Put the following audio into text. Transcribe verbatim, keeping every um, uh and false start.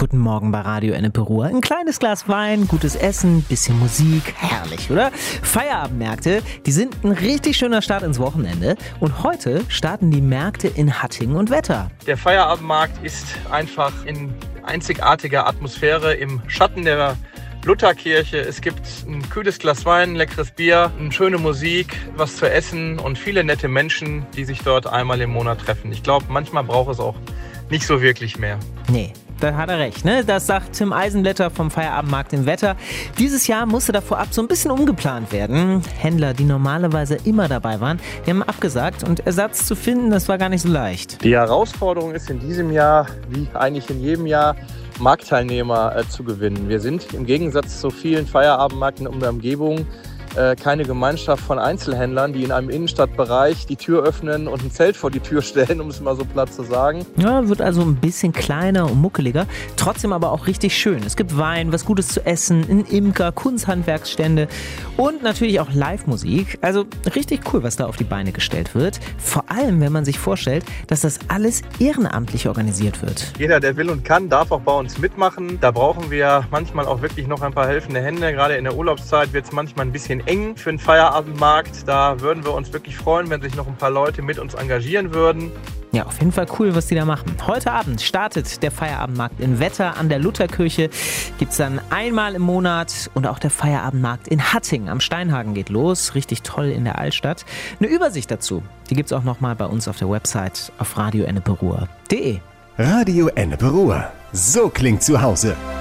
Guten Morgen bei Radio Ennepe-Ruhr. Ein kleines Glas Wein, gutes Essen, bisschen Musik. Herrlich, oder? Feierabendmärkte, die sind ein richtig schöner Start ins Wochenende. Und heute starten die Märkte in Hattingen und Wetter. Der Feierabendmarkt ist einfach in einzigartiger Atmosphäre im Schatten der Lutherkirche. Es gibt ein kühles Glas Wein, ein leckeres Bier, eine schöne Musik, was zu essen und viele nette Menschen, die sich dort einmal im Monat treffen. Ich glaube, manchmal braucht es auch nicht so wirklich mehr. Nee. Da hat er recht, ne? Das sagt Tim Eisenblätter vom Feierabendmarkt in Wetter. Dieses Jahr musste da vorab so ein bisschen umgeplant werden. Händler, die normalerweise immer dabei waren, die haben abgesagt und Ersatz zu finden, das war gar nicht so leicht. Die Herausforderung ist in diesem Jahr, wie eigentlich in jedem Jahr, Marktteilnehmer äh, zu gewinnen. Wir sind im Gegensatz zu vielen Feierabendmärkten um der Umgebung äh, keine Gemeinschaft von Einzelhändlern, die in einem Innenstadtbereich die Tür öffnen und ein Zelt vor die Tür stellen, um es mal so platt zu sagen. Ja, wird also ein bisschen kleiner und muckeliger, trotzdem aber auch richtig schön. Es gibt Wein, was Gutes zu essen, ein Imker, Kunsthandwerksstände und natürlich auch Live-Musik. Also richtig cool, was da auf die Beine gestellt wird. Vor allem, wenn man sich vorstellt, dass das alles ehrenamtlich organisiert wird. Jeder, der will und kann, darf auch bei uns mitmachen. Da brauchen wir manchmal auch wirklich noch ein paar helfende Hände. Gerade in der Urlaubszeit wird es manchmal ein bisschen eng für den Feierabendmarkt. Da würden wir uns wirklich freuen, wenn sich noch ein paar Leute mit uns engagieren würden. Ja, auf jeden Fall cool, was die da machen. Heute Abend startet der Feierabendmarkt in Wetter an der Lutherkirche. Gibt's dann einmal im Monat und auch der Feierabendmarkt in Hattingen am Steinhagen geht los. Richtig toll in der Altstadt. Eine Übersicht dazu, die gibt's auch nochmal bei uns auf der Website auf radio ennepe ruhr punkt de. Radio Ennepe-Ruhr. So klingt zu Hause.